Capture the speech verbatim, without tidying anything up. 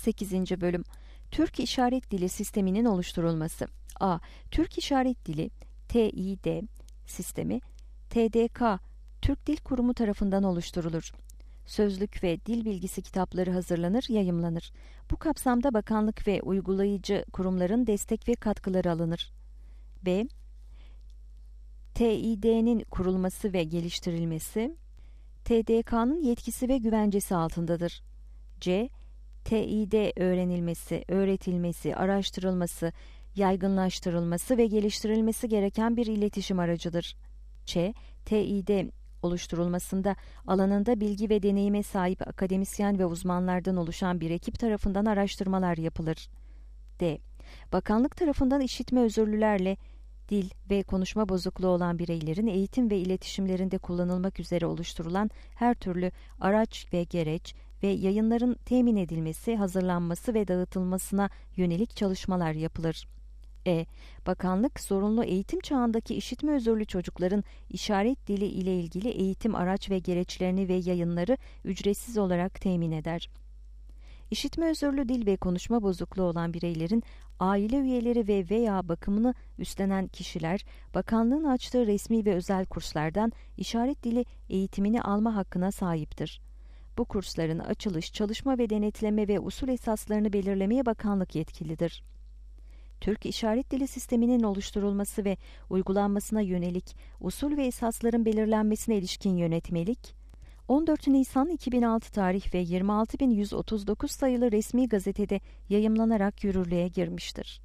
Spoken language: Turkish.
sekizinci Bölüm Türk İşaret Dili Sistemi'nin oluşturulması. A. Türk İşaret Dili T İ D sistemi T D K Türk Dil Kurumu tarafından oluşturulur. Sözlük ve dil bilgisi kitapları hazırlanır, yayımlanır. Bu kapsamda bakanlık ve uygulayıcı kurumların destek ve katkıları alınır. B. T İ D'nin kurulması ve geliştirilmesi T D K'nın yetkisi ve güvencesi altındadır. C. T İ D öğrenilmesi, öğretilmesi, araştırılması, yaygınlaştırılması ve geliştirilmesi gereken bir iletişim aracıdır. Ç. T İ D oluşturulmasında alanında bilgi ve deneyime sahip akademisyen ve uzmanlardan oluşan bir ekip tarafından araştırmalar yapılır. D. Bakanlık tarafından işitme özürlülerle dil ve konuşma bozukluğu olan bireylerin eğitim ve iletişimlerinde kullanılmak üzere oluşturulan her türlü araç ve gereç ve yayınların temin edilmesi, hazırlanması ve dağıtılmasına yönelik çalışmalar yapılır. E. Bakanlık, zorunlu eğitim çağındaki işitme özürlü çocukların işaret dili ile ilgili eğitim araç ve gereçlerini ve yayınları ücretsiz olarak temin eder. İşitme özürlü dil ve konuşma bozukluğu olan bireylerin aile üyeleri ve veya bakımını üstlenen kişiler, bakanlığın açtığı resmi ve özel kurslardan işaret dili eğitimini alma hakkına sahiptir. Bu kursların açılış, çalışma ve denetleme ve usul esaslarını belirlemeye bakanlık yetkilidir. Türk İşaret Dili Sistemi'nin oluşturulması ve uygulanmasına yönelik usul ve esasların belirlenmesine ilişkin yönetmelik, on dört Nisan iki bin altı tarih ve yirmi altı bin yüz otuz dokuz sayılı resmi gazetede yayımlanarak yürürlüğe girmiştir.